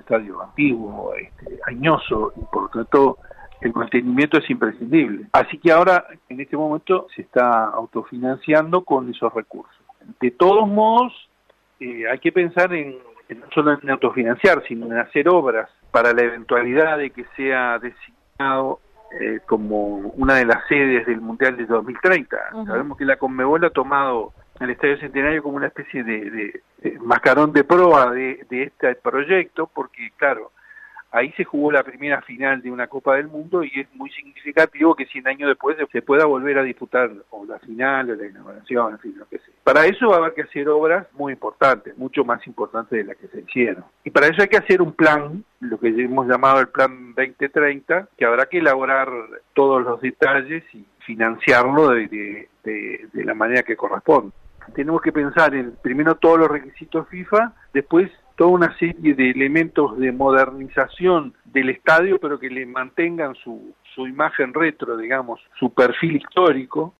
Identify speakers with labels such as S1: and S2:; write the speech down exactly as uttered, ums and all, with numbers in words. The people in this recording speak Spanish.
S1: estadio antiguo, este, añoso, y por lo tanto el mantenimiento es imprescindible. Así que ahora, en este momento, se está autofinanciando con esos recursos. De todos modos, eh, hay que pensar en, en no solo en autofinanciar, sino en hacer obras para la eventualidad de que sea designado eh, como una de las sedes del Mundial de dos mil treinta. Uh-huh. Sabemos que la Conmebol ha tomado el Estadio Centenario como una especie de, de, de mascarón de proa de, de este proyecto, porque claro, ahí se jugó la primera final de una Copa del Mundo y es muy significativo que cien años después se pueda volver a disputar o la final o la inauguración, en fin, lo que sea. Para eso va a haber que hacer obras muy importantes, mucho más importantes de las que se hicieron. Y para eso hay que hacer un plan, lo que hemos llamado el Plan veinte treinta, que habrá que elaborar todos los detalles y financiarlo de, de, de, de la manera que corresponde. Tenemos que pensar en, primero, todos los requisitos FIFA, después toda una serie de elementos de modernización del estadio, pero que le mantengan su, su imagen retro, digamos, su perfil histórico,